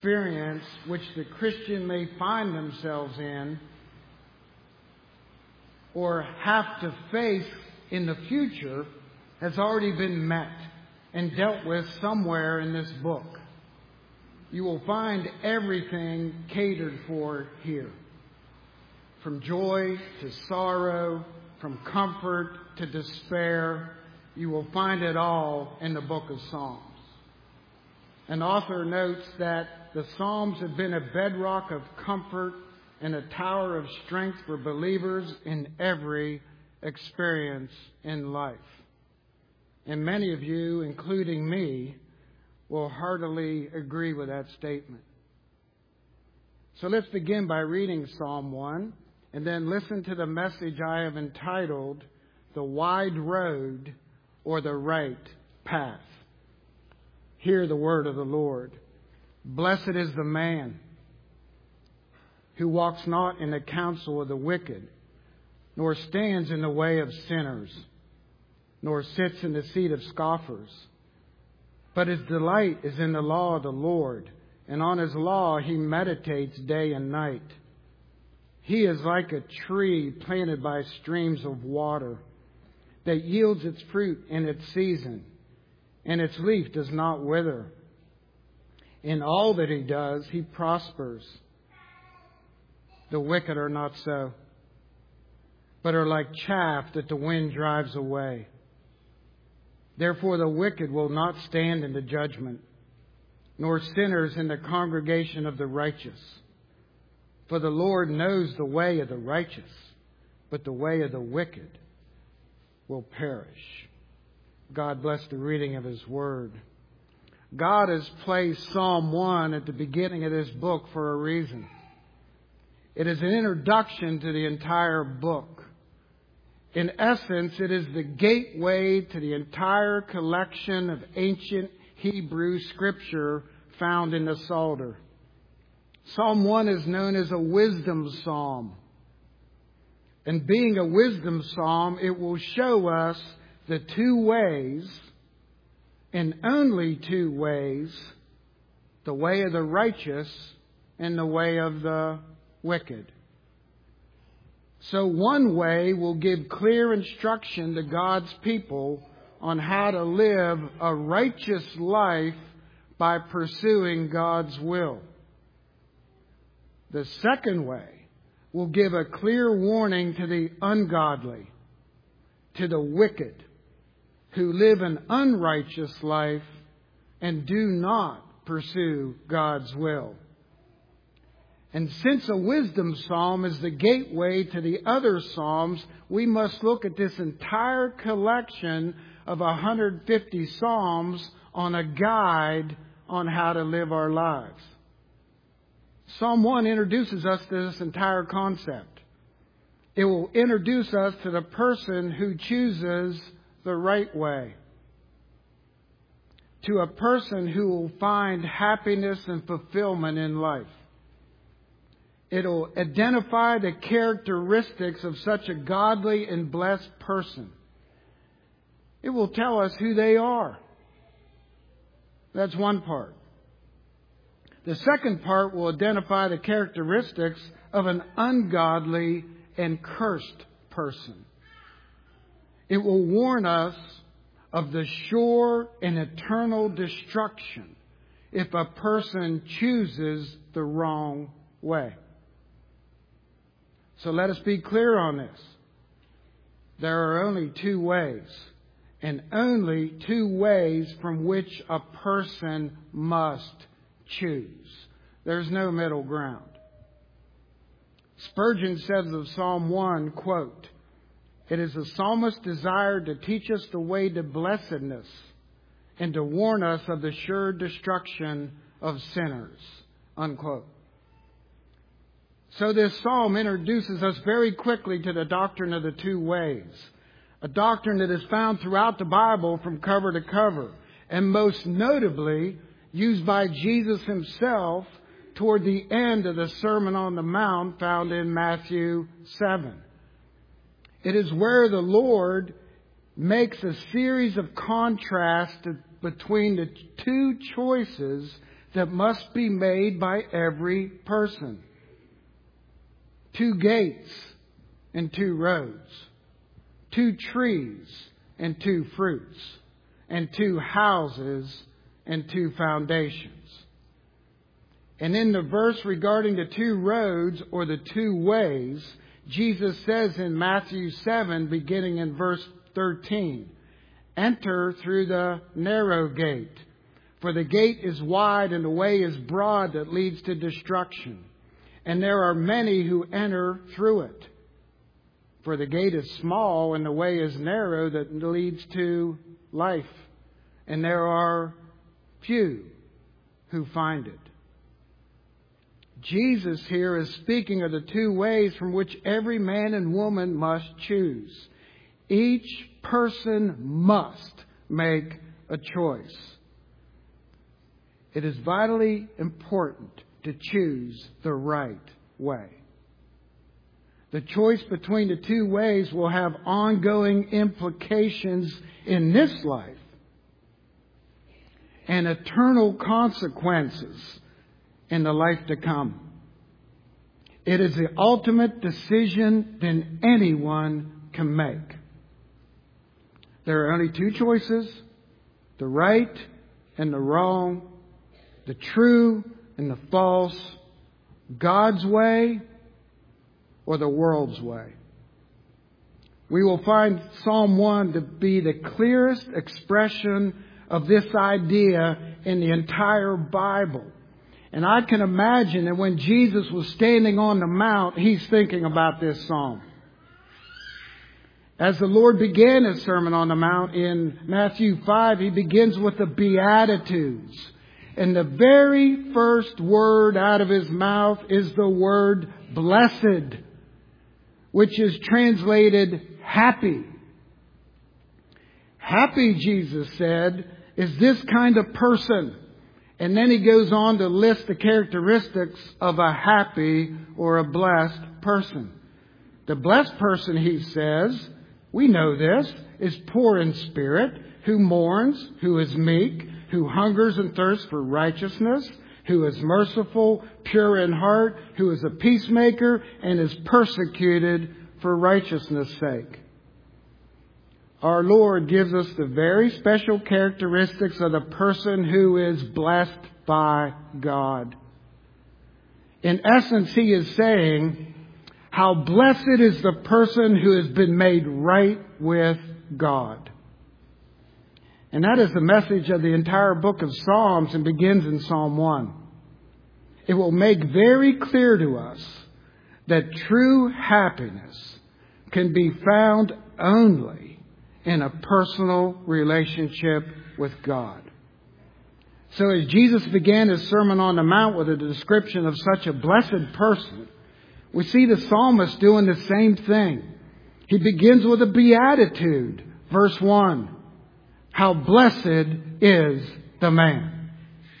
experience which the Christian may find themselves in or have to face in the future has already been met and dealt with somewhere in this book. You will find everything catered for here. From joy to sorrow, from comfort to despair, you will find it all in the book of Psalms. An author notes that the Psalms have been a bedrock of comfort and a tower of strength for believers in every experience in life. And many of you, including me, will heartily agree with that statement. So let's begin by reading Psalm 1 and then listen to the message I have entitled, The Wide Road or the Right Path. Hear the word of the Lord. Blessed is the man who walks not in the counsel of the wicked, nor stands in the way of sinners, nor sits in the seat of scoffers. But his delight is in the law of the Lord, and on his law he meditates day and night. He is like a tree planted by streams of water, that yields its fruit in its season, and its leaf does not wither. In all that he does, he prospers. The wicked are not so, but are like chaff that the wind drives away. Therefore the wicked will not stand in the judgment, nor sinners in the congregation of the righteous. For the Lord knows the way of the righteous, but the way of the wicked will perish. God bless the reading of His Word. God has placed Psalm 1 at the beginning of this book for a reason. It is an introduction to the entire book. In essence, it is the gateway to the entire collection of ancient Hebrew scripture found in the Psalter. Psalm 1 is known as a wisdom psalm. And being a wisdom psalm, it will show us the two ways, and only two ways, the way of the righteous and the way of the wicked. So one way will give clear instruction to God's people on how to live a righteous life by pursuing God's will. The second way will give a clear warning to the ungodly, to the wicked, who live an unrighteous life and do not pursue God's will. And since a wisdom psalm is the gateway to the other psalms, we must look at this entire collection of 150 psalms on a guide on how to live our lives. Psalm 1 introduces us to this entire concept. It will introduce us to the person who chooses the right way, to a person who will find happiness and fulfillment in life. It will identify the characteristics of such a godly and blessed person. It will tell us who they are. That's one part. The second part will identify the characteristics of an ungodly and cursed person. It will warn us of the sure and eternal destruction if a person chooses the wrong way. So let us be clear on this. There are only two ways, and only two ways from which a person must choose. There's no middle ground. Spurgeon says of Psalm 1, quote, "It is the psalmist's desire to teach us the way to blessedness and to warn us of the sure destruction of sinners," unquote. So this psalm introduces us very quickly to the doctrine of the two ways, a doctrine that is found throughout the Bible from cover to cover, and most notably used by Jesus Himself toward the end of the Sermon on the Mount found in Matthew 7. It is where the Lord makes a series of contrasts between the two choices that must be made by every person. 2 gates and 2 roads. 2 trees and 2 fruits. And 2 houses and 2 foundations. And in the verse regarding the 2 roads or the 2 ways, Jesus says in Matthew 7, beginning in verse 13, "Enter through the narrow gate, for the gate is wide and the way is broad that leads to destruction. And there are many who enter through it. For the gate is small and the way is narrow that leads to life. And there are few who find it." Jesus here is speaking of the 2 ways from which every man and woman must choose. Each person must make a choice. It is vitally important to choose the right way. The choice between the 2 ways will have ongoing implications in this life and eternal consequences in the life to come. It is the ultimate decision that anyone can make. There are only 2 choices, the right and the wrong, the true and the false, God's way or the world's way. We will find Psalm 1 to be the clearest expression of this idea in the entire Bible. And I can imagine that when Jesus was standing on the mount, he's thinking about this psalm. As the Lord began his Sermon on the Mount in Matthew 5, he begins with the Beatitudes. And the very first word out of his mouth is the word blessed, which is translated happy. Happy, Jesus said, is this kind of person. And then he goes on to list the characteristics of a happy or a blessed person. The blessed person, he says, we know this, is poor in spirit, who mourns, who is meek, who hungers and thirsts for righteousness, who is merciful, pure in heart, who is a peacemaker, and is persecuted for righteousness' sake. Our Lord gives us the very special characteristics of the person who is blessed by God. In essence, he is saying, how blessed is the person who has been made right with God. And that is the message of the entire book of Psalms and begins in Psalm 1. It will make very clear to us that true happiness can be found only in a personal relationship with God. So as Jesus began his Sermon on the Mount with a description of such a blessed person, we see the psalmist doing the same thing. He begins with a beatitude. Verse 1. How blessed is the man.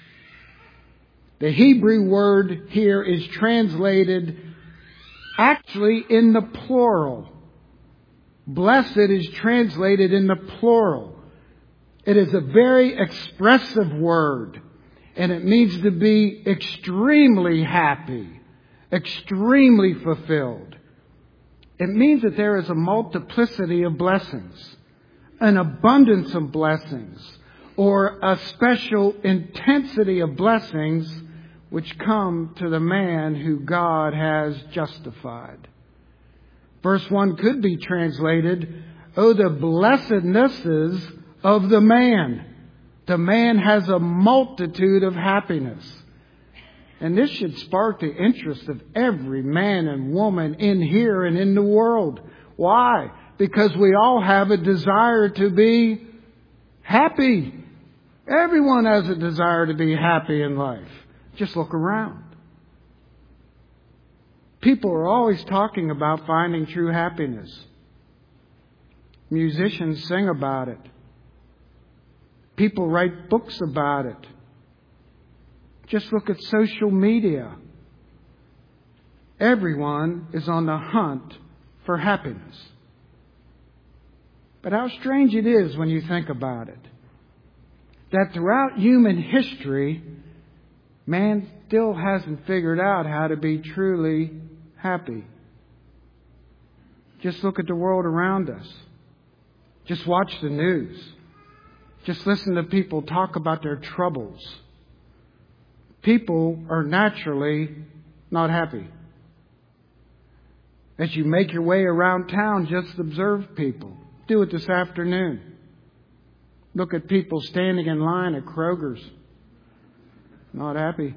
The Hebrew word here is translated actually in the plural. Blessed is translated in the plural. It is a very expressive word, and it means to be extremely happy, extremely fulfilled. It means that there is a multiplicity of blessings, an abundance of blessings, or a special intensity of blessings which come to the man who God has justified. Verse 1 could be translated, "Oh, the blessednesses of the man." The man has a multitude of happiness. And this should spark the interest of every man and woman in here and in the world. Why? Because we all have a desire to be happy. Everyone has a desire to be happy in life. Just look around. People are always talking about finding true happiness. Musicians sing about it. People write books about it. Just look at social media. Everyone is on the hunt for happiness. But how strange it is when you think about it, that throughout human history, Man still hasn't figured out how to be truly happy. Just look at the world around us. Just watch the news. Just listen to people talk about their troubles. People are naturally not happy. As you make your way around town, just observe people. Do it this afternoon. Look at people standing in line at Kroger's. Not happy.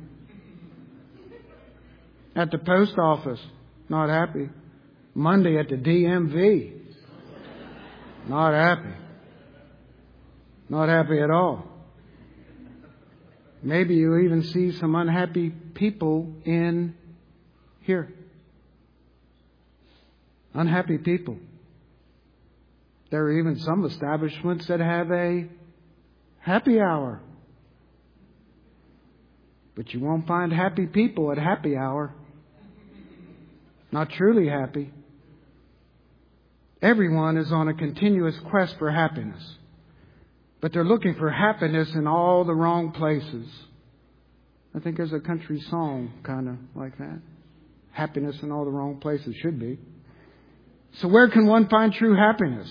At the post office. Not happy. Monday at the DMV. Not happy. Not happy at all. Maybe you even see some unhappy people in here. Unhappy people. There are even some establishments that have a happy hour. But you won't find happy people at happy hour. Not truly happy. Everyone is on a continuous quest for happiness. But they're looking for happiness in all the wrong places. I think there's a country song kind of like that. Happiness in all the wrong places should be. So where can one find true happiness?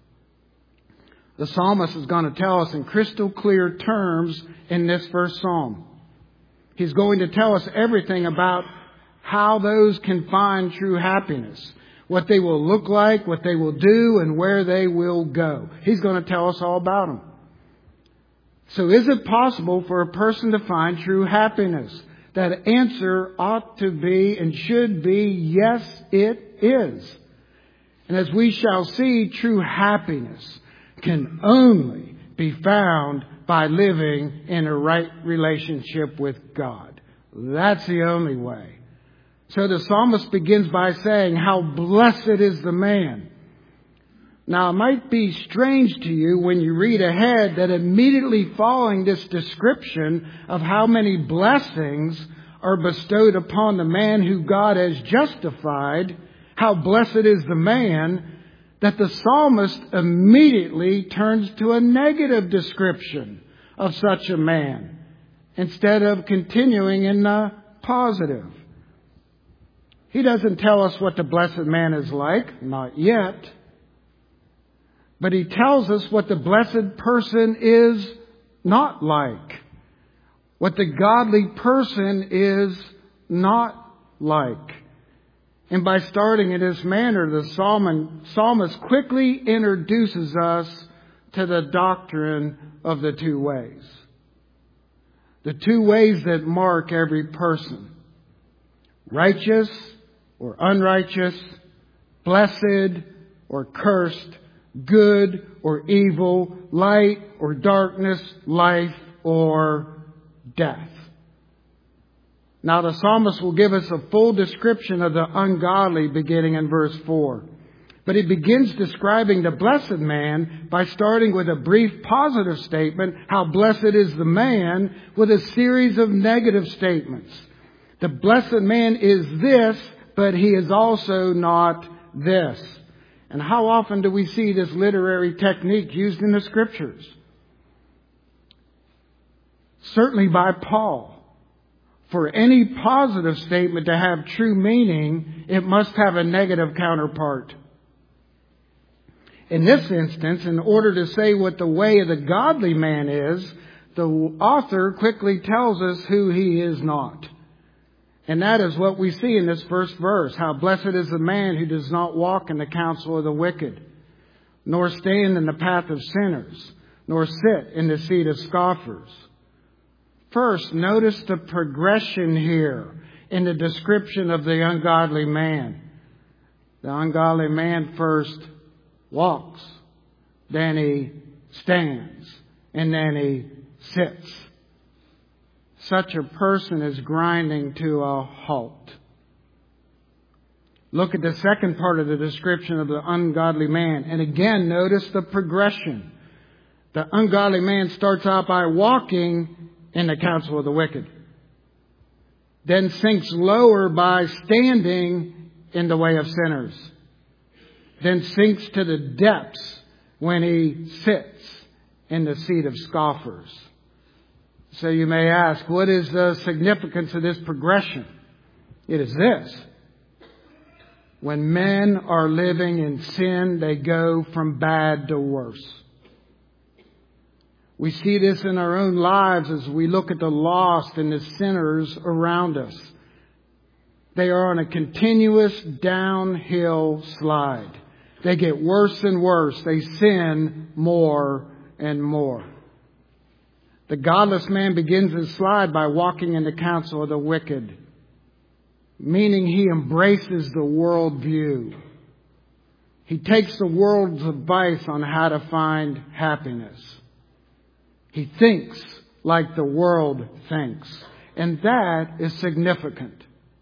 The psalmist is going to tell us in crystal clear terms in this first psalm. He's going to tell us everything about how those can find true happiness. What they will look like, what they will do, and where they will go. He's going to tell us all about them. So is it possible for a person to find true happiness? That answer ought to be and should be, yes, it is. And as we shall see, true happiness can only be found by living in a right relationship with God. That's the only way. So the psalmist begins by saying, how blessed is the man. Now, it might be strange to you when you read ahead that immediately following this description of how many blessings are bestowed upon the man who God has justified, how blessed is the man, that the psalmist immediately turns to a negative description of such a man instead of continuing in the positive. He doesn't tell us what the blessed man is like, not yet. But he tells us what the blessed person is not like. What the godly person is not like. And by starting in this manner, the psalmist quickly introduces us to the doctrine of the two ways. The two ways that mark every person. Righteous or unrighteous, blessed or cursed, good or evil, light or darkness, life or death. Now the psalmist will give us a full description of the ungodly beginning in verse 4. But he begins describing the blessed man by starting with a brief positive statement, how blessed is the man, with a series of negative statements. The blessed man is this, but he is also not this. And how often do we see this literary technique used in the Scriptures? Certainly by Paul. For any positive statement to have true meaning, it must have a negative counterpart. In this instance, in order to say what the way of the godly man is, the author quickly tells us who he is not. And that is what we see in this first verse. How blessed is the man who does not walk in the counsel of the wicked, nor stand in the path of sinners, nor sit in the seat of scoffers. First, notice the progression here in the description of the ungodly man. The ungodly man first walks, then he stands, and then he sits. Such a person is grinding to a halt. Look at the second part of the description of the ungodly man. And again, notice the progression. The ungodly man starts out by walking in the counsel of the wicked. Then sinks lower by standing in the way of sinners. Then sinks to the depths when he sits in the seat of scoffers. So you may ask, what is the significance of this progression? It is this. When men are living in sin, they go from bad to worse. We see this in our own lives as we look at the lost and the sinners around us. They are on a continuous downhill slide. They get worse and worse. They sin more and more. The godless man begins his slide by walking in the counsel of the wicked, meaning he embraces the worldview. He takes the world's advice on how to find happiness. He thinks like the world thinks, and that is significant.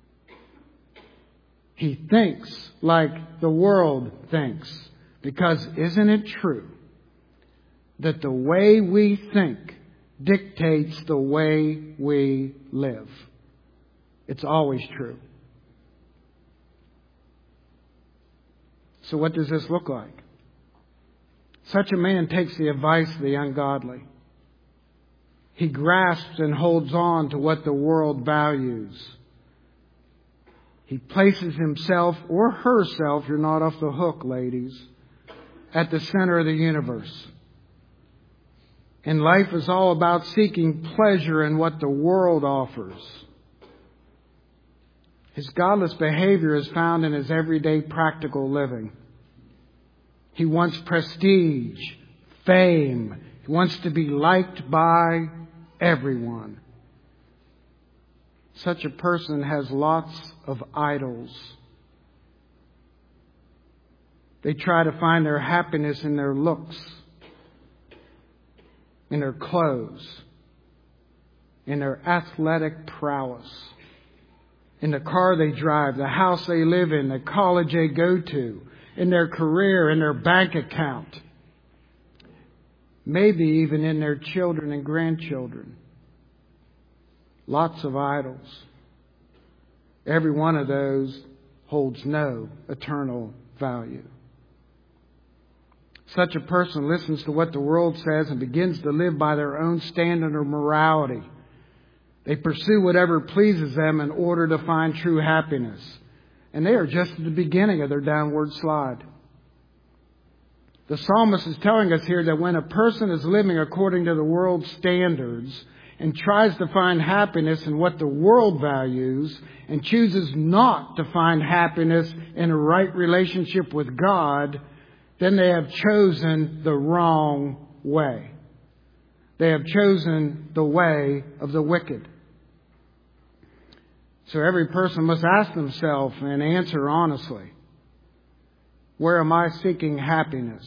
He thinks like the world thinks, because isn't it true that the way we think dictates the way we live? It's always true. So what does this look like? Such a man takes the advice of the ungodly. He grasps and holds on to what the world values. He places himself or herself, you're not off the hook, ladies, at the center of the universe. And life is all about seeking pleasure in what the world offers. His godless behavior is found in his everyday practical living. He wants prestige, fame. He wants to be liked by everyone. Such a person has lots of idols. They try to find their happiness in their looks, in their clothes, in their athletic prowess, in the car they drive, the house they live in, the college they go to, in their career, in their bank account, maybe even in their children and grandchildren. Lots of idols. Every one of those holds no eternal value. Such a person listens to what the world says and begins to live by their own standard of morality. They pursue whatever pleases them in order to find true happiness. And they are just at the beginning of their downward slide. The psalmist is telling us here that when a person is living according to the world's standards and tries to find happiness in what the world values and chooses not to find happiness in a right relationship with God, then they have chosen the wrong way. They have chosen the way of the wicked. So every person must ask themselves and answer honestly, where am I seeking happiness?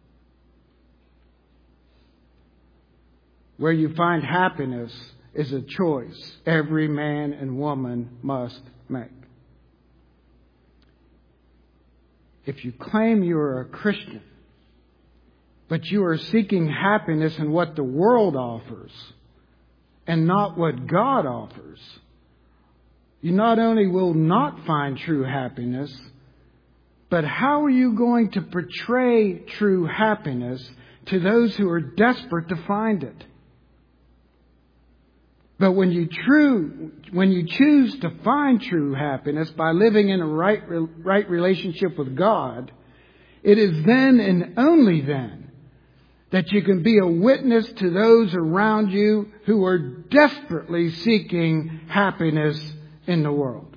Where you find happiness is a choice every man and woman must make. If you claim you are a Christian, but you are seeking happiness in what the world offers and not what God offers, you not only will not find true happiness, but how are you going to portray true happiness to those who are desperate to find it? But when you choose to find true happiness by living in a right relationship with God, it is then and only then that you can be a witness to those around you who are desperately seeking happiness in the world.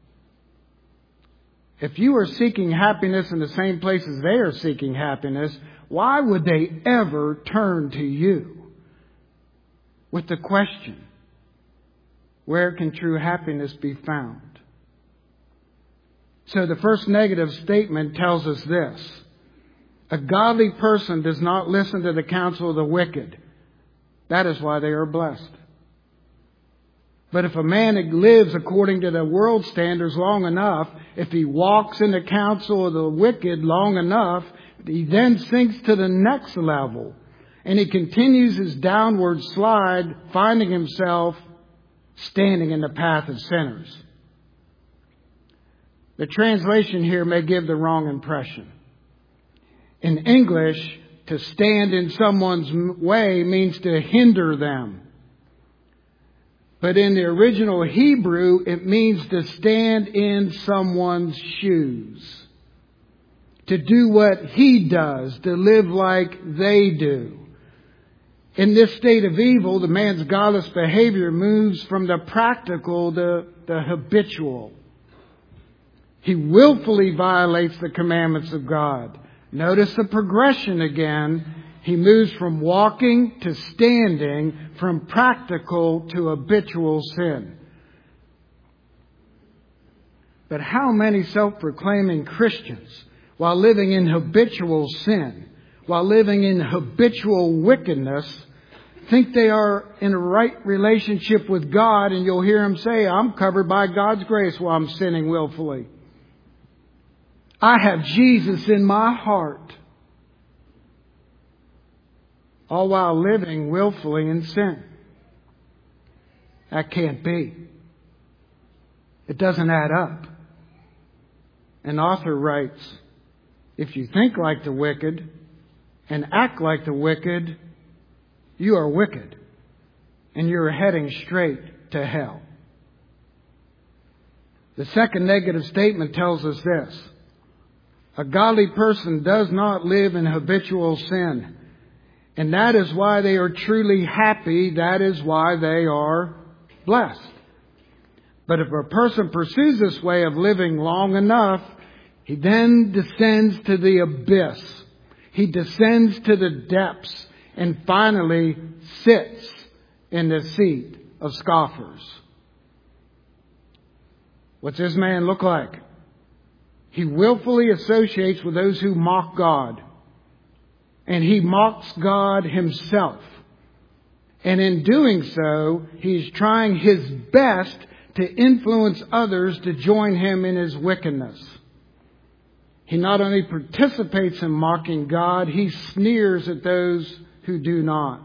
If you are seeking happiness in the same places they are seeking happiness, why would they ever turn to you with the question, where can true happiness be found? So the first negative statement tells us this. A godly person does not listen to the counsel of the wicked. That is why they are blessed. But if a man lives according to the world standards long enough, if he walks in the counsel of the wicked long enough, he then sinks to the next level. And he continues his downward slide, finding himself standing in the path of sinners. The translation here may give the wrong impression. In English, to stand in someone's way means to hinder them. But in the original Hebrew, it means to stand in someone's shoes. To do what he does, to live like they do. In this state of evil, the man's godless behavior moves from the practical to the habitual. He willfully violates the commandments of God. Notice the progression again. He moves from walking to standing, from practical to habitual sin. But how many self-proclaiming Christians, while living in habitual sin, while living in habitual wickedness, think they are in a right relationship with God, and you'll hear them say, I'm covered by God's grace while I'm sinning willfully. I have Jesus in my heart. All while living willfully in sin. That can't be. It doesn't add up. An author writes, if you think like the wicked and act like the wicked, you are wicked, and you're heading straight to hell. The second negative statement tells us this. A godly person does not live in habitual sin, and that is why they are truly happy. That is why they are blessed. But if a person pursues this way of living long enough, he then descends to the abyss. He descends to the depths. And finally sits in the seat of scoffers. What's this man look like? He willfully associates with those who mock God. And he mocks God himself. And in doing so, he's trying his best to influence others to join him in his wickedness. He not only participates in mocking God, he sneers at those who do not.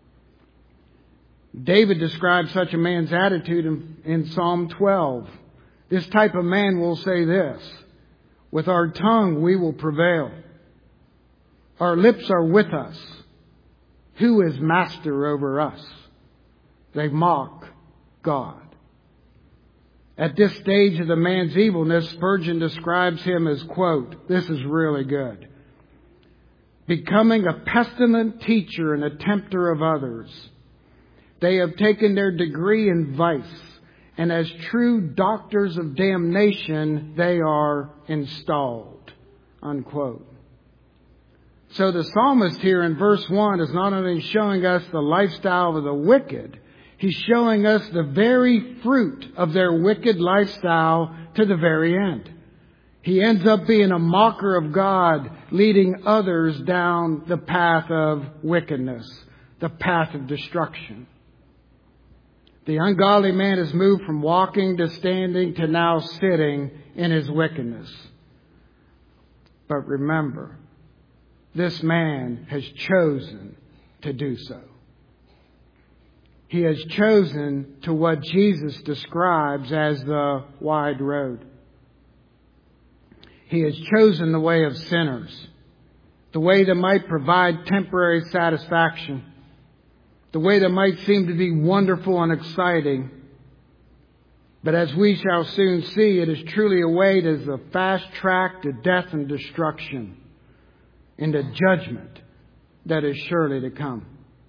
David describes such a man's attitude in Psalm 12. This type of man will say this, with our tongue we will prevail. Our lips are with us. Who is master over us? They mock God. At this stage of the man's evilness, Spurgeon describes him as, quote, this is really good. Becoming a pestilent teacher and a tempter of others. They have taken their degree in vice, and as true doctors of damnation, they are installed. Unquote. So the psalmist here in verse 1 is not only showing us the lifestyle of the wicked, he's showing us the very fruit of their wicked lifestyle to the very end. He ends up being a mocker of God, leading others down the path of wickedness, the path of destruction. The ungodly man has moved from walking to standing to now sitting in his wickedness. But remember, this man has chosen to do so. He has chosen to what Jesus describes as the wide road. He has chosen the way of sinners, the way that might provide temporary satisfaction, the way that might seem to be wonderful and exciting. But as we shall soon see, it is truly a way that is a fast track to death and destruction, into judgment that is surely to come.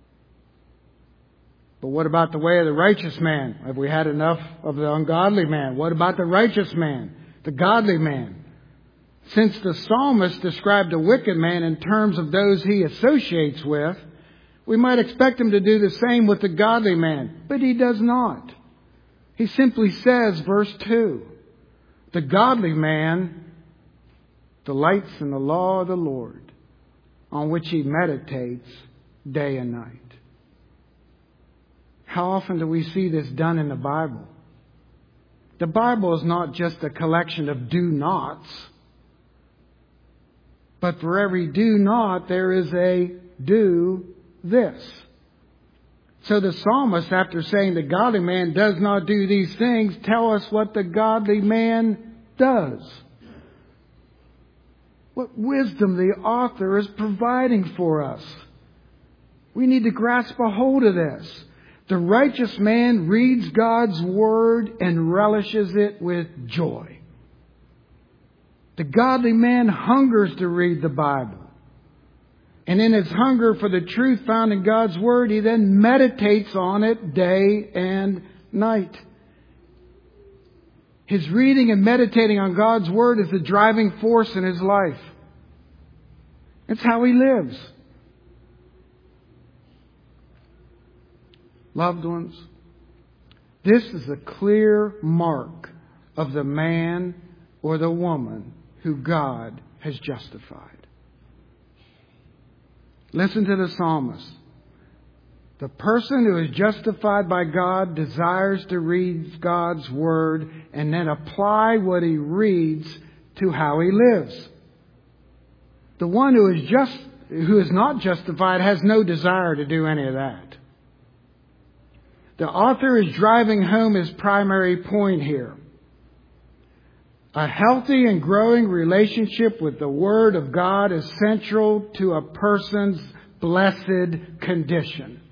But what about the way of the righteous man? Have we had enough of the ungodly man? What about the righteous man, the godly man? Since the psalmist described a wicked man in terms of those he associates with, we might expect him to do the same with the godly man. But he does not. He simply says, verse 2, the godly man delights in the law of the Lord, on which he meditates day and night. How often do we see this done in the Bible? The Bible is not just a collection of do-nots. But for every do not, there is a do this. So the psalmist, after saying the godly man does not do these things, tell us what the godly man does. What wisdom the author is providing for us. We need to grasp a hold of this. The righteous man reads God's word and relishes it with joy. The godly man hungers to read the Bible. And in his hunger for the truth found in God's word, he then meditates on it day and night. His reading and meditating on God's word is the driving force in his life. It's how he lives. Loved ones, this is a clear mark of the man or the woman who God has justified. Listen to the psalmist. The person who is justified by God desires to read God's word and then apply what he reads to how he lives. The one who is not justified has no desire to do any of that. The author is driving home his primary point here. A healthy and growing relationship with the Word of God is central to a person's blessed condition.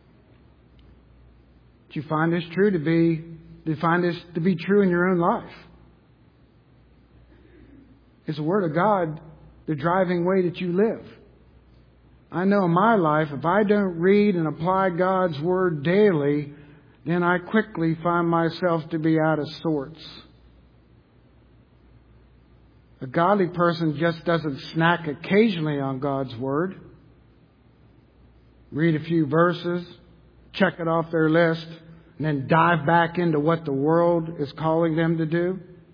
Do you find this true do you find this to be true in your own life? Is the Word of God the driving way that you live? I know in my life, if I don't read and apply God's Word daily, then I quickly find myself to be out of sorts. A godly person just doesn't snack occasionally on God's Word, read a few verses, check it off their list, and then dive back into what the world is calling them to do.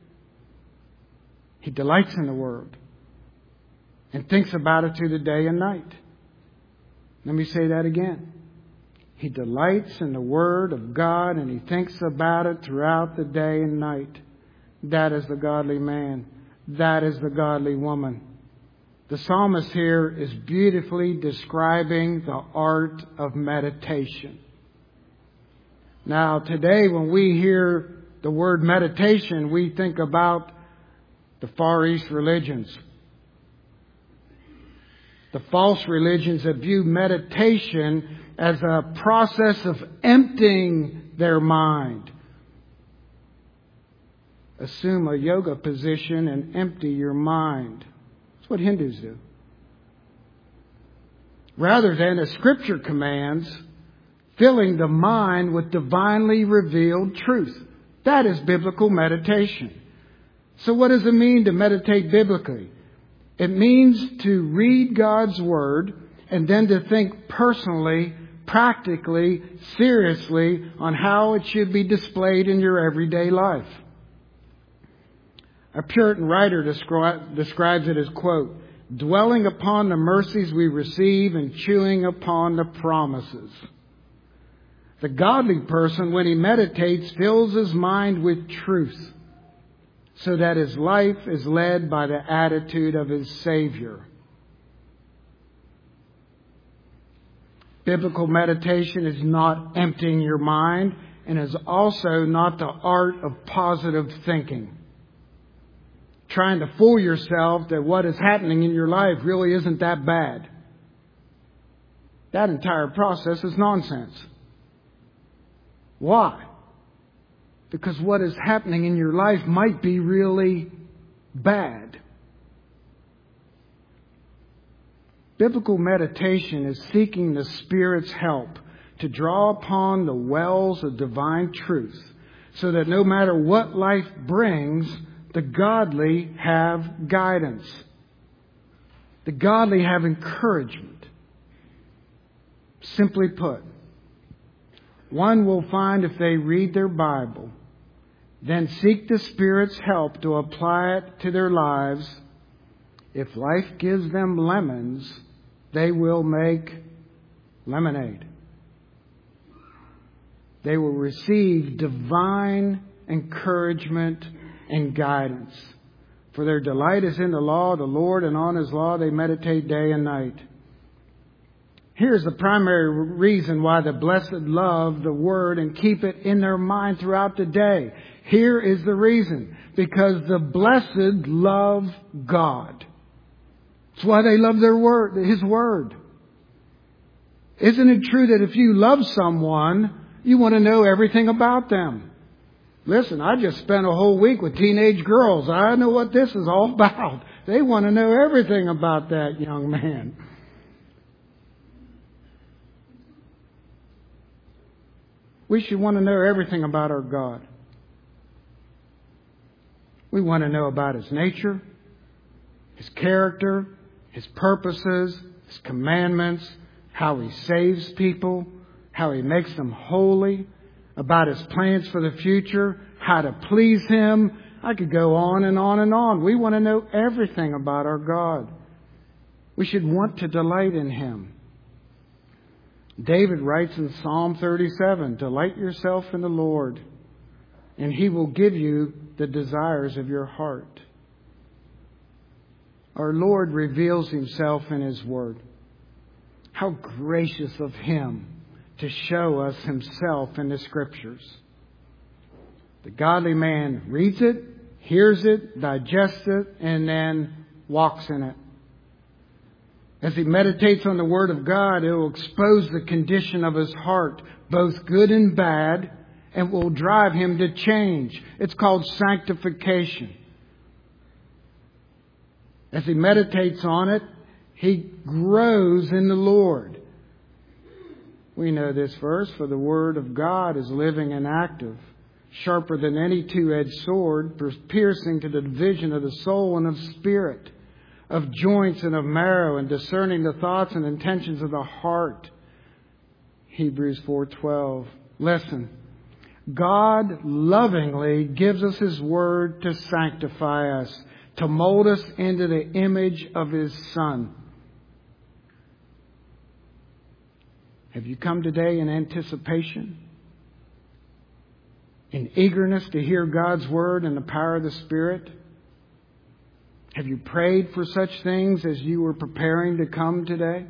He delights in the Word and thinks about it through the day and night. Let me say that again. He delights in the Word of God and he thinks about it throughout the day and night. That is the godly man. That is the godly woman. The psalmist here is beautifully describing the art of meditation. Now, today when we hear the word meditation, we think about the Far East religions. The false religions that view meditation as a process of emptying their mind. Assume a yoga position and empty your mind. That's what Hindus do. Rather than, as Scripture commands, filling the mind with divinely revealed truth. That is biblical meditation. So what does it mean to meditate biblically? It means to read God's Word and then to think personally, practically, seriously on how it should be displayed in your everyday life. A Puritan writer describes it as, quote, dwelling upon the mercies we receive and chewing upon the promises. The godly person, when he meditates, fills his mind with truth so that his life is led by the attitude of his Savior. Biblical meditation is not emptying your mind and is also not the art of positive thinking. Trying to fool yourself that what is happening in your life really isn't that bad. That entire process is nonsense. Why? Because what is happening in your life might be really bad. Biblical meditation is seeking the Spirit's help to draw upon the wells of divine truth so that no matter what life brings, the godly have guidance. The godly have encouragement. Simply put, one will find if they read their Bible, then seek the Spirit's help to apply it to their lives. If life gives them lemons, they will make lemonade. They will receive divine encouragement and guidance. For their delight is in the law of the Lord, and on His law they meditate day and night. Here's the primary reason why the blessed love the Word and keep it in their mind throughout the day. Here is the reason. Because the blessed love God. That's why they love their Word, His Word. Isn't it true that if you love someone, You want to know everything about them. Listen, I just spent a whole week with teenage girls. I know what this is all about. They want to know everything about that young man. We should want to know everything about our God. We want to know about His nature, His character, His purposes, His commandments, how He saves people, how He makes them holy, about His plans for the future, how to please Him. I could go on and on and on. We want to know everything about our God. We should want to delight in Him. David writes in Psalm 37, "Delight yourself in the Lord, and He will give you the desires of your heart." Our Lord reveals Himself in His Word. How gracious of Him to show us Himself in the Scriptures. The godly man reads it, hears it, digests it, and then walks in it. As he meditates on the Word of God, it will expose the condition of his heart, both good and bad, and will drive him to change. It's called sanctification. As he meditates on it, he grows in the Lord. We know this verse, "For the Word of God is living and active, sharper than any two-edged sword, piercing to the division of the soul and of spirit, of joints and of marrow, and discerning the thoughts and intentions of the heart." Hebrews 4:12. Listen, God lovingly gives us His Word to sanctify us, to mold us into the image of His Son. Have you come today in anticipation, in eagerness to hear God's Word and the power of the Spirit? Have you prayed for such things as you were preparing to come today?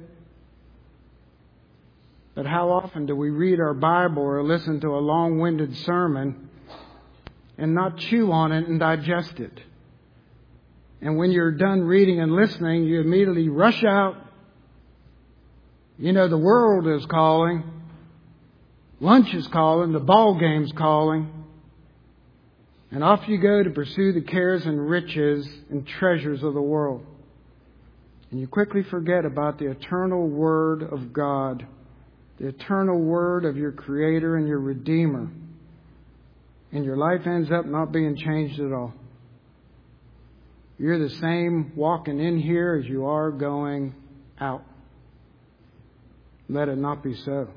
But how often do we read our Bible or listen to a long-winded sermon and not chew on it and digest it? And when you're done reading and listening, you immediately rush out. You know, the world is calling. Lunch is calling. The ball game's calling. And off you go to pursue the cares and riches and treasures of the world. And you quickly forget about the eternal Word of God, the eternal Word of your Creator and your Redeemer. And your life ends up not being changed at all. You're the same walking in here as you are going out. Let it not be so.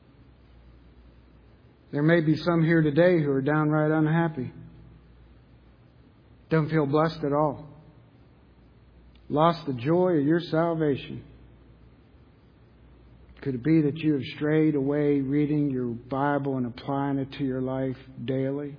There may be some here today who are downright unhappy. Don't feel blessed at all. Lost the joy of your salvation. Could it be that you have strayed away reading your Bible and applying it to your life daily?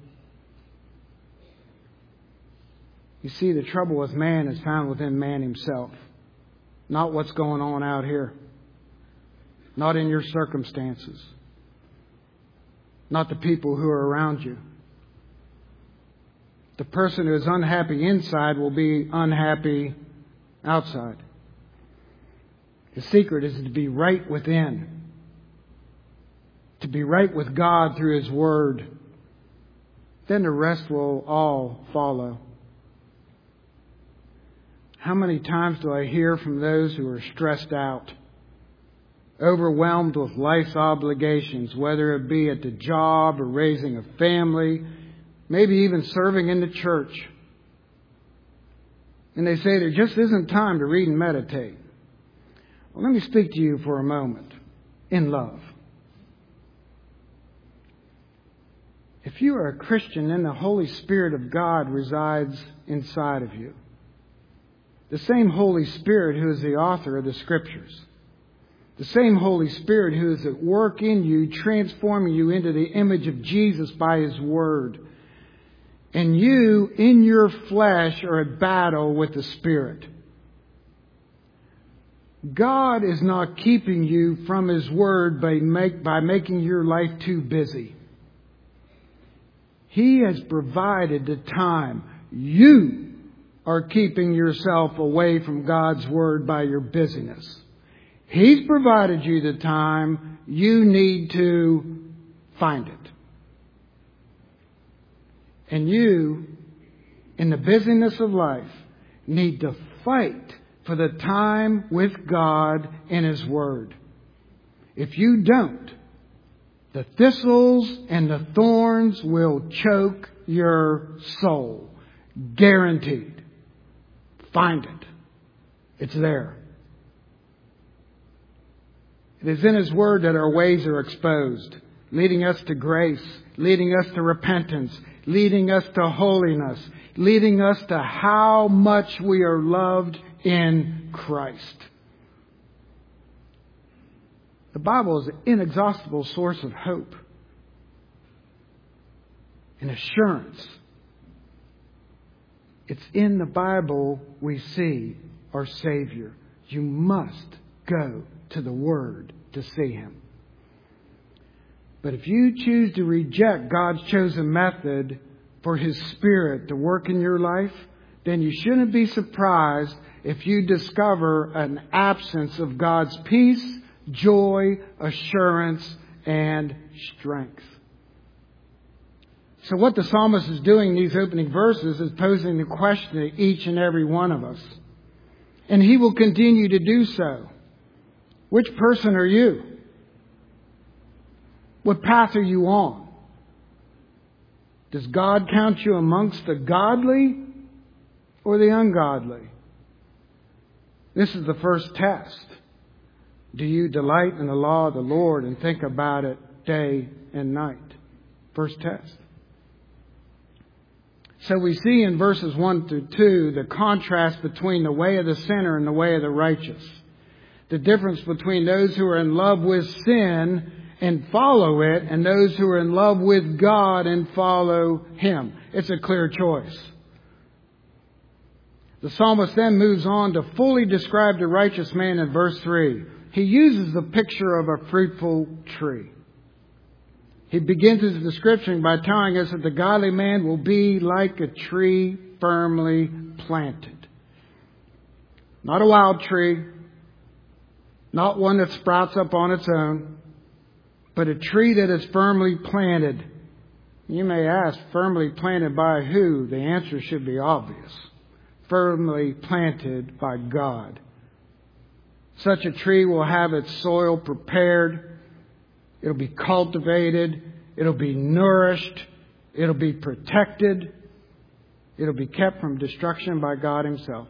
You see, the trouble with man is found within man himself. Not what's going on out here. Not in your circumstances. Not the people who are around you. The person who is unhappy inside will be unhappy outside. The secret is to be right within. To be right with God through His Word. Then the rest will all follow. How many times do I hear from those who are stressed out, overwhelmed with life's obligations, whether it be at the job or raising a family, maybe even serving in the church. And they say there just isn't time to read and meditate. Well, let me speak to you for a moment in love. If you are a Christian, then the Holy Spirit of God resides inside of you. The same Holy Spirit who is the author of the Scriptures. The same Holy Spirit who is at work in you, transforming you into the image of Jesus by His Word. And you, in your flesh, are at battle with the Spirit. God is not keeping you from His Word by making your life too busy. He has provided the time. You are keeping yourself away from God's Word by your busyness. He's provided you the time. You need to find it. And you, in the busyness of life, need to fight for the time with God and His Word. If you don't, the thistles and the thorns will choke your soul. Guaranteed. Find it. It's there. It is in His Word that our ways are exposed, leading us to grace, leading us to repentance, leading us to holiness, leading us to how much we are loved in Christ. The Bible is an inexhaustible source of hope and assurance. It's in the Bible we see our Savior. You must go to the Word to see Him. But if you choose to reject God's chosen method for His Spirit to work in your life, then you shouldn't be surprised if you discover an absence of God's peace, joy, assurance, and strength. So what the psalmist is doing in these opening verses is posing the question to each and every one of us. And he will continue to do so. Which person are you? What path are you on? Does God count you amongst the godly or the ungodly? This is the first test. Do you delight in the law of the Lord and think about it day and night? First test. So we see in verses 1 through 2 the contrast between the way of the sinner and the way of the righteous. The difference between those who are in love with sin and follow it and those who are in love with God and follow Him. It's a clear choice. The psalmist then moves on to fully describe the righteous man in verse 3. He uses the picture of a fruitful tree. He begins his description by telling us that the godly man will be like a tree firmly planted. Not a wild tree, not one that sprouts up on its own, but a tree that is firmly planted. You may ask, firmly planted by who? The answer should be obvious. Firmly planted by God. Such a tree will have its soil prepared. It'll be cultivated. It'll be nourished. It'll be protected. It'll be kept from destruction by God Himself.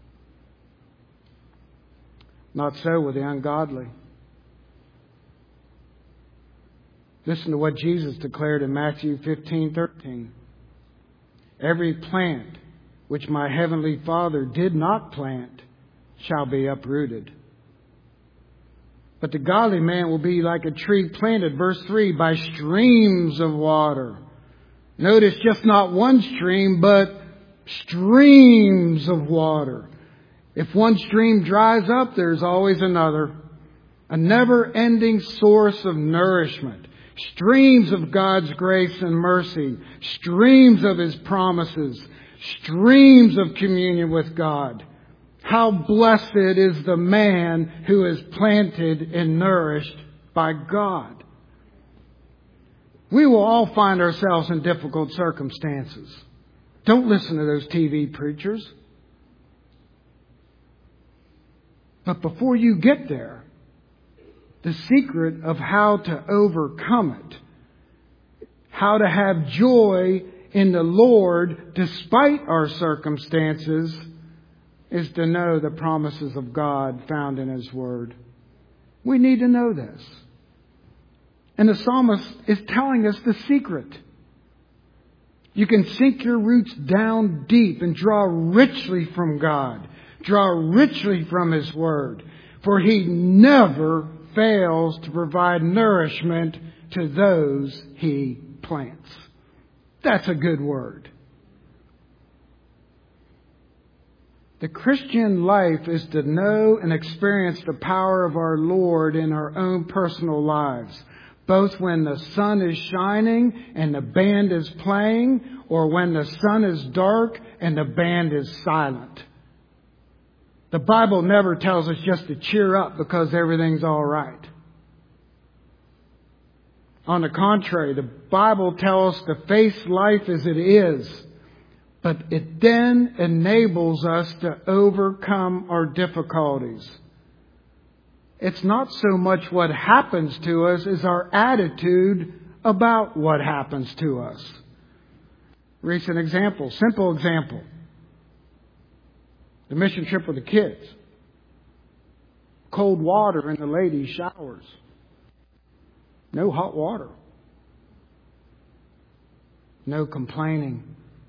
Not so with the ungodly. Listen to what Jesus declared in Matthew 15:13. Every plant which my heavenly Father did not plant shall be uprooted. But the godly man will be like a tree planted, verse 3, by streams of water. Notice just not one stream, but streams of water. If one stream dries up, there's always another. A never-ending source of nourishment. Streams of God's grace and mercy. Streams of His promises. Streams of communion with God. How blessed is the man who is planted and nourished by God. We will all find ourselves in difficult circumstances. Don't listen to those TV preachers. But before you get there, the secret of how to overcome it, how to have joy in the Lord despite our circumstances, is to know the promises of God found in His Word. We need to know this. And the psalmist is telling us the secret. You can sink your roots down deep and draw richly from God. Draw richly from His Word. For He never fails to provide nourishment to those He plants. That's a good word. The Christian life is to know and experience the power of our Lord in our own personal lives, both when the sun is shining and the band is playing, or when the sun is dark and the band is silent. The Bible never tells us just to cheer up because everything's all right. On the contrary, the Bible tells us to face life as it is, but it then enables us to overcome our difficulties. It's not so much what happens to us as our attitude about what happens to us. Recent example, simple example. The mission trip with the kids. Cold water in the ladies' showers. No hot water. No complaining.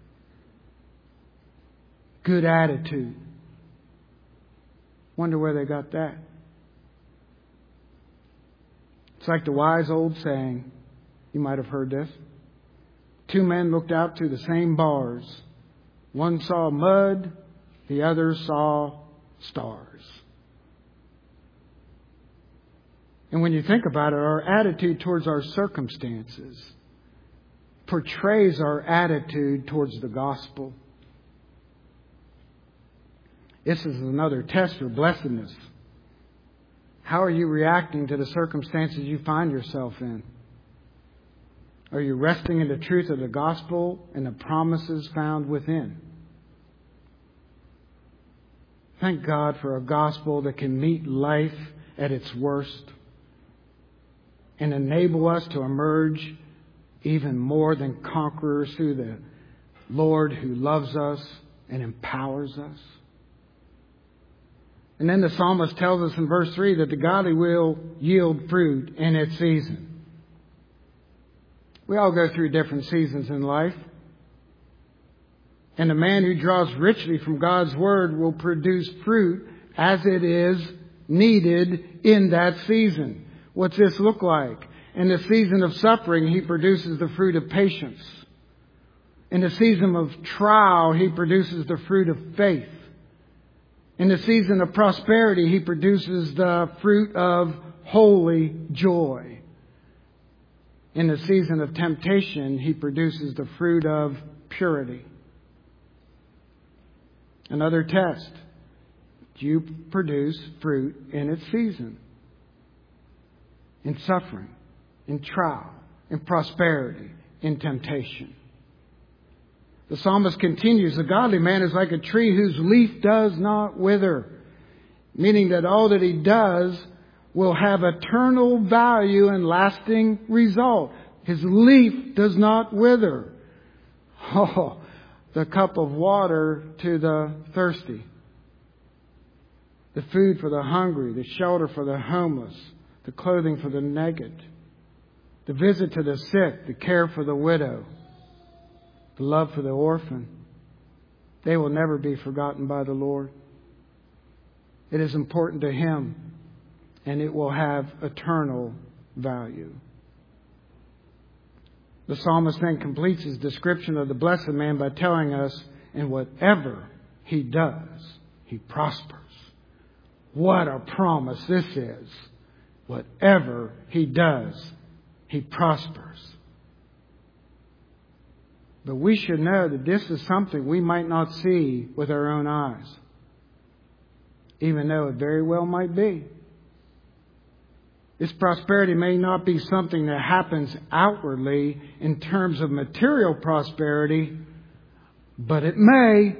Good attitude. Wonder where they got that. It's like the wise old saying. You might have heard this. Two men looked out to the same bars. One saw mud, the other saw stars. And when you think about it, our attitude towards our circumstances portrays our attitude towards the gospel. This is another test for blessedness. How are you reacting to the circumstances you find yourself in? Are you resting in the truth of the gospel and the promises found within? Thank God for a gospel that can meet life at its worst and enable us to emerge even more than conquerors through the Lord who loves us and empowers us. And then the psalmist tells us in verse 3 that the godly will yield fruit in its season. We all go through different seasons in life. And the man who draws richly from God's Word will produce fruit as it is needed in that season. What's this look like? In the season of suffering, he produces the fruit of patience. In the season of trial, he produces the fruit of faith. In the season of prosperity, he produces the fruit of holy joy. In the season of temptation, he produces the fruit of purity. Another test. Do you produce fruit in its season? In suffering, in trial, in prosperity, in temptation. The psalmist continues, the godly man is like a tree whose leaf does not wither. Meaning that all that he does will have eternal value and lasting result. His leaf does not wither. Oh, the cup of water to the thirsty. The food for the hungry, the shelter for the homeless, the clothing for the naked, the visit to the sick, the care for the widow, the love for the orphan. They will never be forgotten by the Lord. It is important to Him, and it will have eternal value. The psalmist then completes his description of the blessed man by telling us, in whatever he does, he prospers. What a promise this is. Whatever he does, he prospers. But we should know that this is something we might not see with our own eyes, even though it very well might be. This prosperity may not be something that happens outwardly in terms of material prosperity, but it may.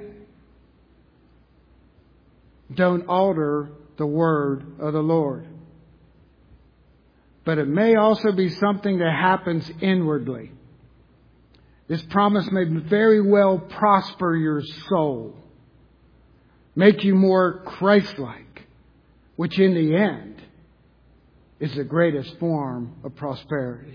Don't alter the word of the Lord. But it may also be something that happens inwardly. This promise may very well prosper your soul, make you more Christ-like, which in the end is the greatest form of prosperity.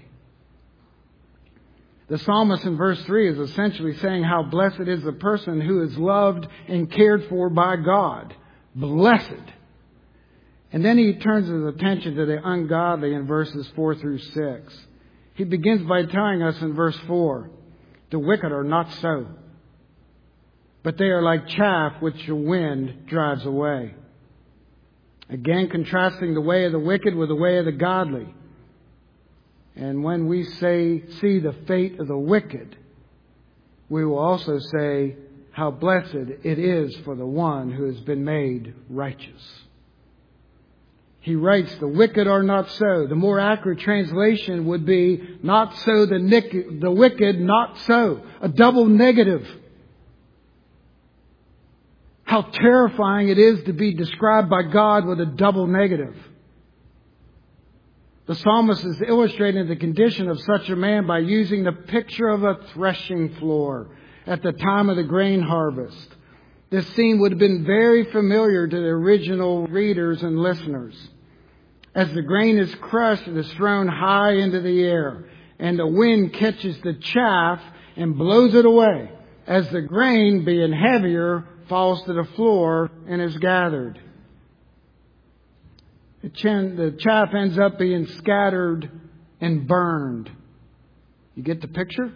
The psalmist in verse 3 is essentially saying how blessed is the person who is loved and cared for by God. Blessed. And then he turns his attention to the ungodly in verses 4 through 6. He begins by telling us in verse 4, the wicked are not so, but they are like chaff which the wind drives away. Again, contrasting the way of the wicked with the way of the godly. And when we see the fate of the wicked, we will also say how blessed it is for the one who has been made righteous. He writes, the wicked are not so. The more accurate translation would be, not so the wicked, not so. A double negative. How terrifying it is to be described by God with a double negative. The psalmist is illustrating the condition of such a man by using the picture of a threshing floor at the time of the grain harvest. This scene would have been very familiar to the original readers and listeners. As the grain is crushed, it is thrown high into the air, and the wind catches the chaff and blows it away, as the grain, being heavier, falls to the floor and is gathered. The chaff ends up being scattered and burned. You get the picture?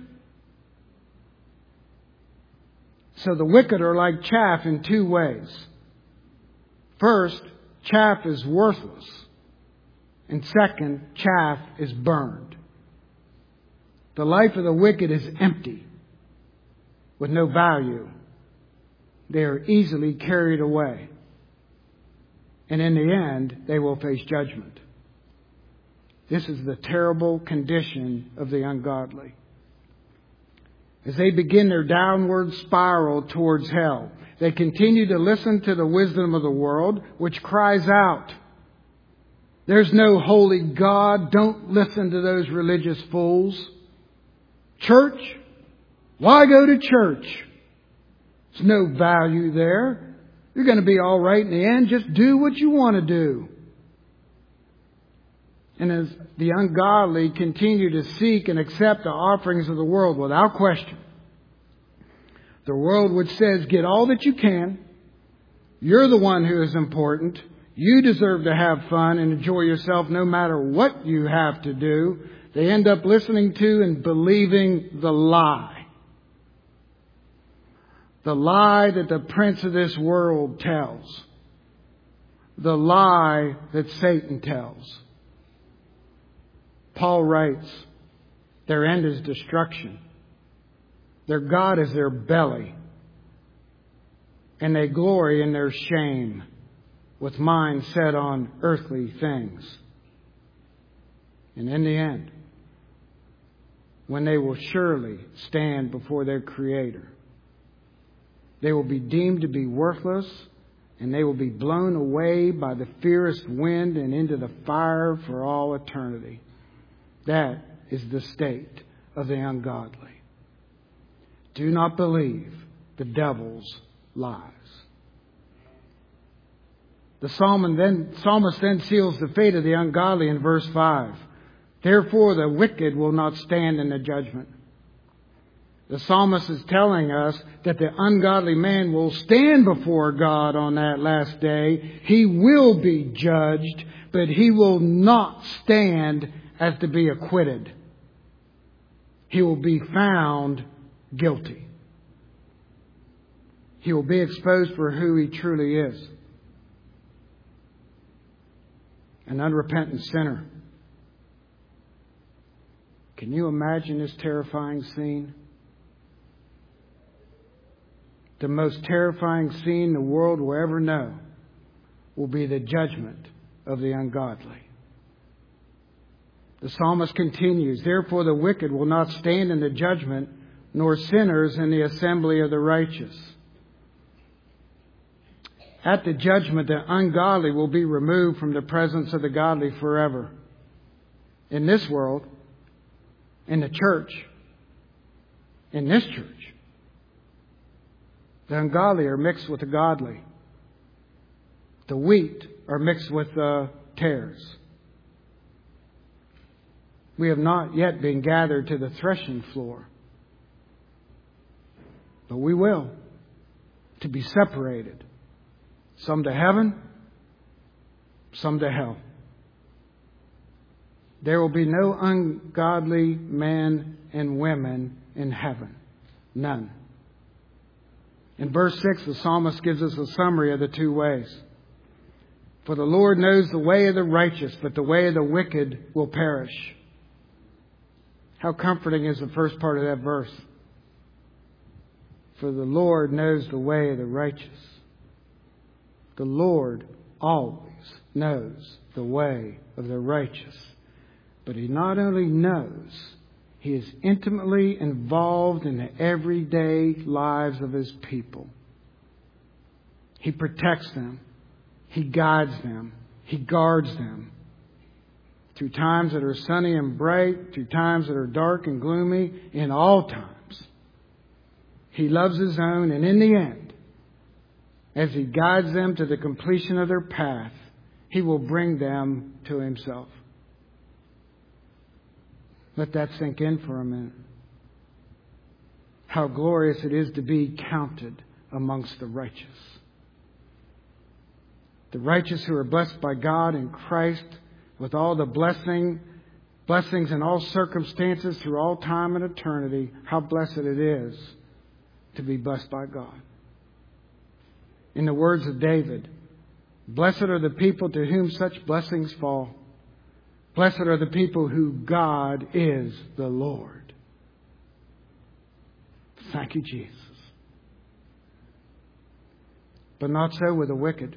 So the wicked are like chaff in two ways. First, chaff is worthless. And second, chaff is burned. The life of the wicked is empty, with no value. They are easily carried away. And in the end, they will face judgment. This is the terrible condition of the ungodly. As they begin their downward spiral towards hell, they continue to listen to the wisdom of the world, which cries out, "There's no holy God. Don't listen to those religious fools. Church? Why go to church? There's no value there. You're going to be all right in the end. Just do what you want to do." And as the ungodly continue to seek and accept the offerings of the world without question, the world which says, get all that you can. You're the one who is important. You deserve to have fun and enjoy yourself no matter what you have to do. They end up listening to and believing the lie. The lie that the prince of this world tells. The lie that Satan tells. Paul writes, their end is destruction. Their God is their belly. And they glory in their shame, with minds set on earthly things. And in the end, when they will surely stand before their Creator, they will be deemed to be worthless, and they will be blown away by the fierce wind and into the fire for all eternity. That is the state of the ungodly. Do not believe the devil's lies. The psalmist then seals the fate of the ungodly in verse 5. Therefore the wicked will not stand in the judgment. The psalmist is telling us that the ungodly man will stand before God on that last day. He will be judged, but he will not stand as to be acquitted. He will be found guilty. He will be exposed for who he truly is. An unrepentant sinner. Can you imagine this terrifying scene? The most terrifying scene the world will ever know will be the judgment of the ungodly. The psalmist continues, therefore the wicked will not stand in the judgment, nor sinners in the assembly of the righteous. At the judgment, the ungodly will be removed from the presence of the godly forever. In this world, in the church, in this church, the ungodly are mixed with the godly. The wheat are mixed with the tares. We have not yet been gathered to the threshing floor. But we will. To be separated. Some to heaven, some to hell. There will be no ungodly men and women in heaven. None. In verse 6, the psalmist gives us a summary of the two ways. For the Lord knows the way of the righteous, but the way of the wicked will perish. How comforting is the first part of that verse? For the Lord knows the way of the righteous. The Lord always knows the way of the righteous. But He not only knows, He is intimately involved in the everyday lives of His people. He protects them. He guides them. He guards them. Through times that are sunny and bright, through times that are dark and gloomy, in all times. He loves His own, and in the end, as He guides them to the completion of their path, He will bring them to Himself. Let that sink in for a minute. How glorious it is to be counted amongst the righteous. The righteous who are blessed by God in Christ with all the blessings in all circumstances through all time and eternity. How blessed it is to be blessed by God. In the words of David, blessed are the people to whom such blessings fall. Blessed are the people who God is the Lord. Thank you, Jesus. But not so with the wicked.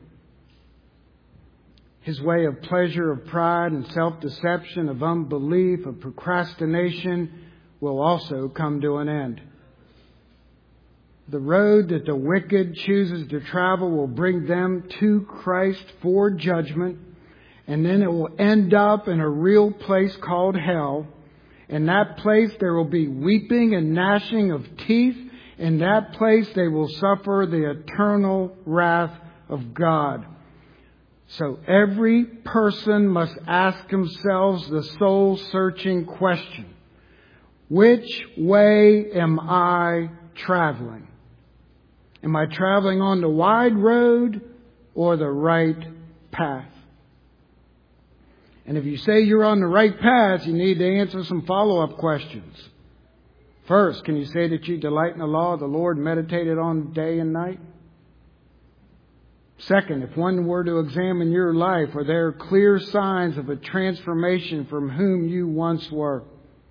His way of pleasure, of pride and self-deception, of unbelief, of procrastination will also come to an end. The road that the wicked chooses to travel will bring them to Christ for judgment, and then it will end up in a real place called hell. In that place there will be weeping and gnashing of teeth. In that place they will suffer the eternal wrath of God. So every person must ask themselves the soul-searching question: which way am I traveling? Am I traveling on the wide road or the right path? And if you say you're on the right path, you need to answer some follow-up questions. First, can you say that you delight in the law of the Lord, meditated on day and night? Second, if one were to examine your life, are there clear signs of a transformation from whom you once were?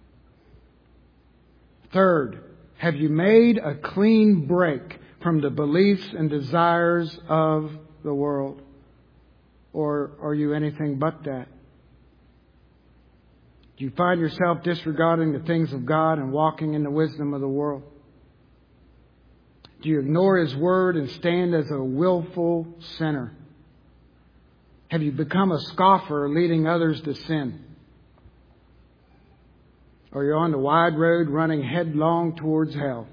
Third, have you made a clean break from the beliefs and desires of the world? Or are you anything but that? Do you find yourself disregarding the things of God and walking in the wisdom of the world? Do you ignore His word and stand as a willful sinner? Have you become a scoffer, leading others to sin? Or you're on the wide road running headlong towards hell?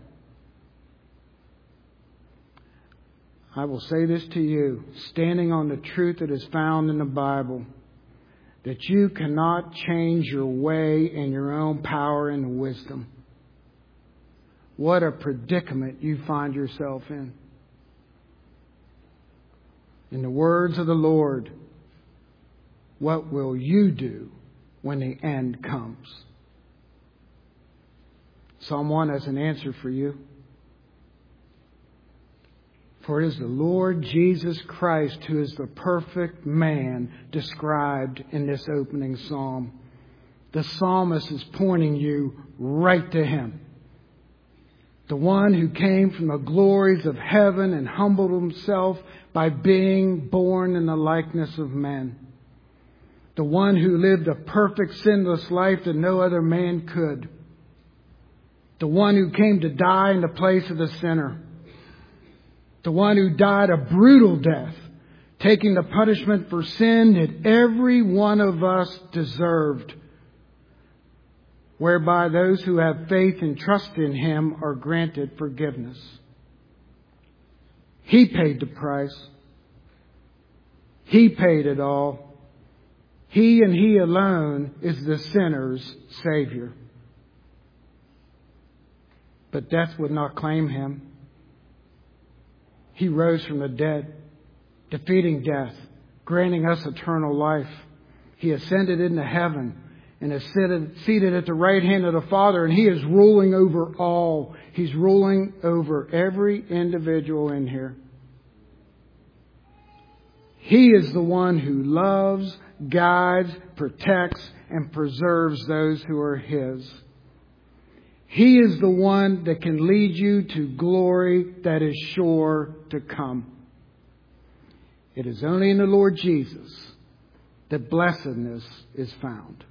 I will say this to you, standing on the truth that is found in the Bible, that you cannot change your way in your own power and wisdom. What a predicament you find yourself in. In the words of the Lord, what will you do when the end comes? Psalm 1 has an answer for you. For it is the Lord Jesus Christ who is the perfect man described in this opening psalm. The psalmist is pointing you right to Him. The one who came from the glories of heaven and humbled Himself by being born in the likeness of men. The one who lived a perfect sinless life that no other man could. The one who came to die in the place of the sinner. The one who died a brutal death, taking the punishment for sin that every one of us deserved, whereby those who have faith and trust in Him are granted forgiveness. He paid the price. He paid it all. He and He alone is the sinner's Savior. But death would not claim Him. He rose from the dead, defeating death, granting us eternal life. He ascended into heaven and is seated at the right hand of the Father, and He is ruling over all. He's ruling over every individual in here. He is the one who loves, guides, protects, and preserves those who are His. He is the one that can lead you to glory that is sure to come. It is only in the Lord Jesus that blessedness is found.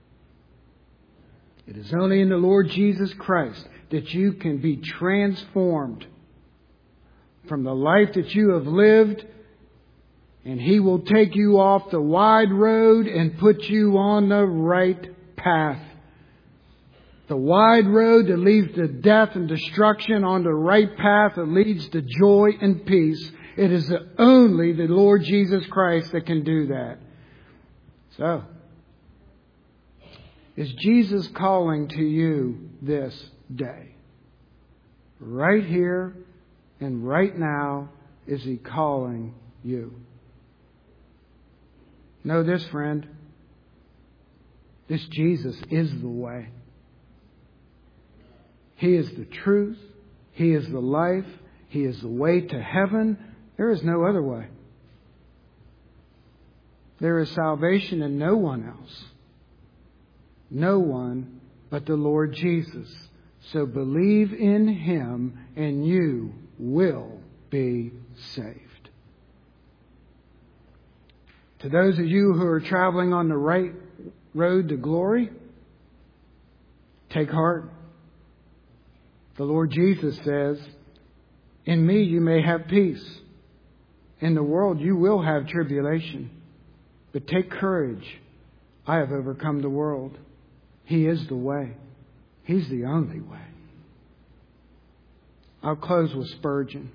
It is only in the Lord Jesus Christ that you can be transformed from the life that you have lived, and He will take you off the wide road and put you on the right path. The wide road that leads to death and destruction, on the right path that leads to joy and peace. It is only the Lord Jesus Christ that can do that. So, is Jesus calling to you this day? Right here and right now, is He calling you? Know this, friend. This Jesus is the way. He is the truth. He is the life. He is the way to heaven. There is no other way. There is salvation in no one else. No one but the Lord Jesus. So believe in Him and you will be saved. To those of you who are traveling on the right road to glory, take heart. The Lord Jesus says, in me you may have peace. In the world you will have tribulation. But take courage. I have overcome the world. He is the way. He's the only way. I'll close with Spurgeon.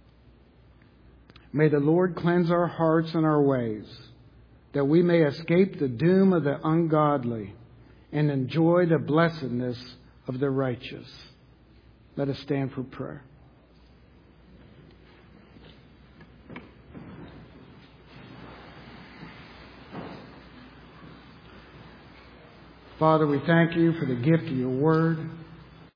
May the Lord cleanse our hearts and our ways, that we may escape the doom of the ungodly and enjoy the blessedness of the righteous. Let us stand for prayer. Father, we thank You for the gift of Your Word.